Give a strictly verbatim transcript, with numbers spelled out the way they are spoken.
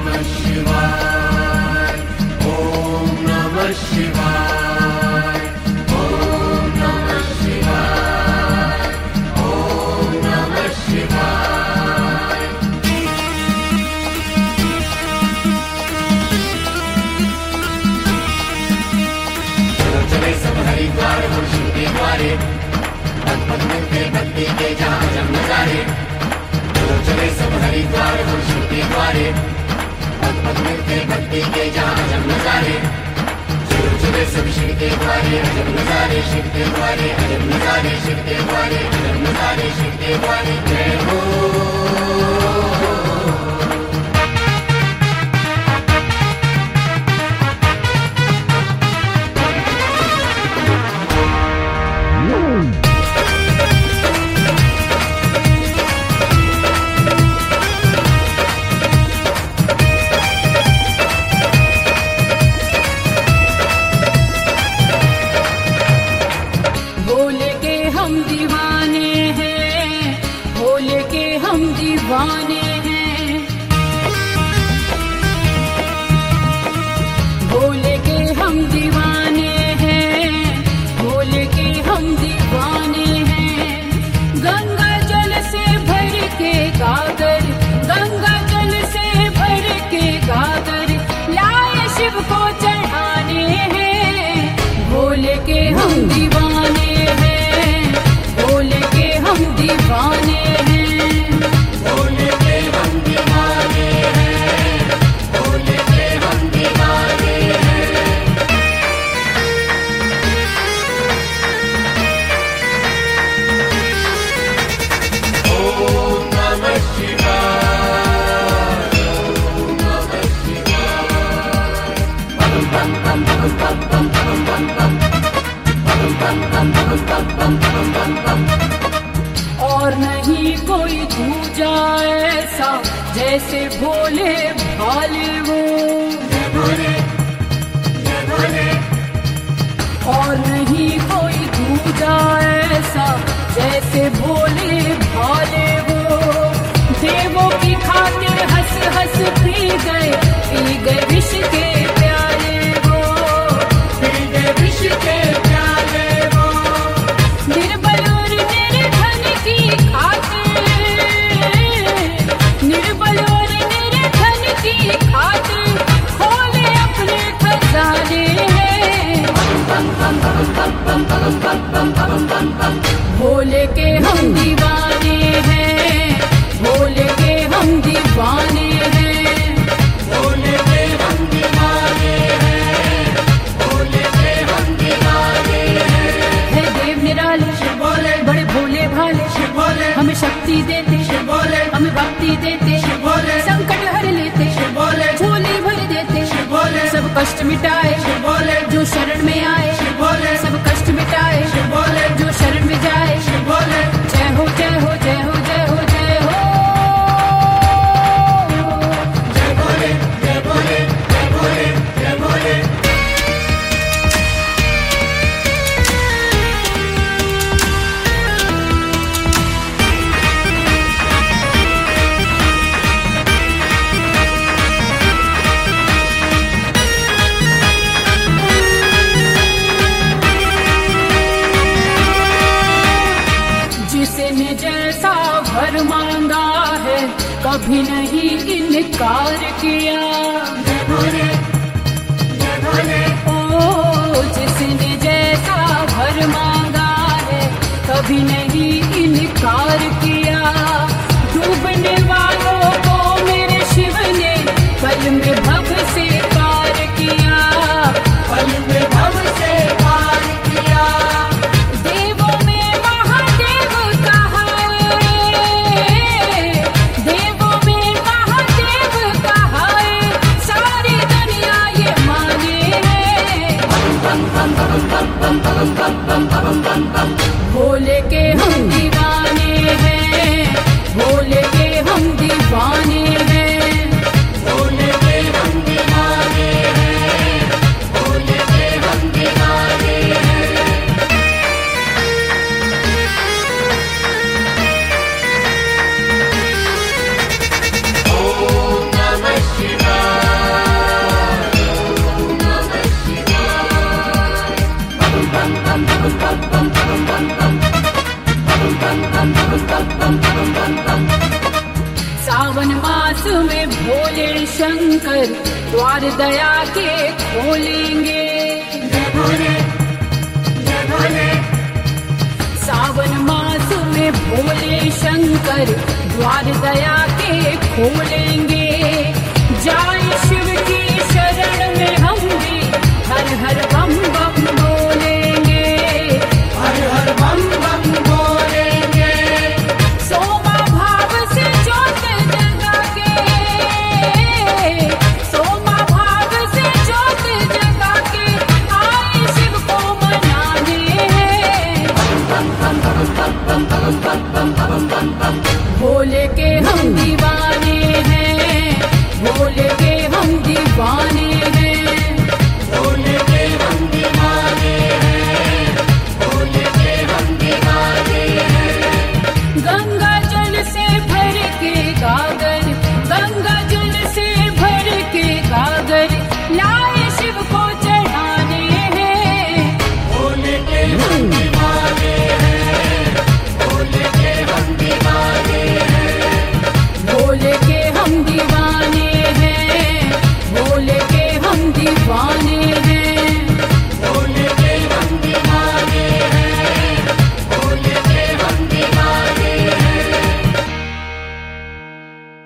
और नहीं कोई दूजा ऐसा जैसे भोले भाले वो, और नहीं कोई दूजा ऐसा जैसे भोले भाले वो। देवों की खातिर हंस हंस पी गए पी गए विष के प्याले वो, पी गए विष के प्याले वो। निर्बल और निर्धन की खातिर, निर्बल और निर्धन की खातिर खोले अपने खजाने हैं। भोले के हम दीवाने हैं, भोले के हम दीवाने हैं, भोले के हम दीवाने हैं, भोले के हम दीवाने हैं। हे देव निराले बोले, बड़े भोले भाले बोले, हमें शक्ति देते बोले, हमें भक्ति देते बोले, संकट हर लेते बोले, झोली भर देते बोले, सब कष्ट मिटाए बोले, जो शरण में आए बोले, सब कष्ट मिटाए बोले, जो शरण में जाए बोले। जय हो जय हो जय हो जय हो जय हो, जय भोले जय भोले जय भोले जय भोले। जिसने जैसा वर मांगा है कभी नहीं इनकार किया, जय भोले जय भोले। ओ जिसने जैसा वर मांगा है कभी नहीं इनकार किया। डूबने वालों को मेरे शिव ने पल में भव से पार किया, पल में भव से पार किया। भोले के हम दीवाने सावन मास में भोले शंकर द्वार दया के खोलेंगे। सावन मास में भोले शंकर द्वार दया के खोलेंगे। जाए शिव की शरण में हम भी हर हर बम बम बोलेंगे। हर हर बम बम बोलेंगे। सोमा भाव से ज्योत जगा के, सोमा भाव से ज्योत जगा के आए शिव को मनाने हैं। भोले के हम दीवाने हैं, भोले के हम दीवाने।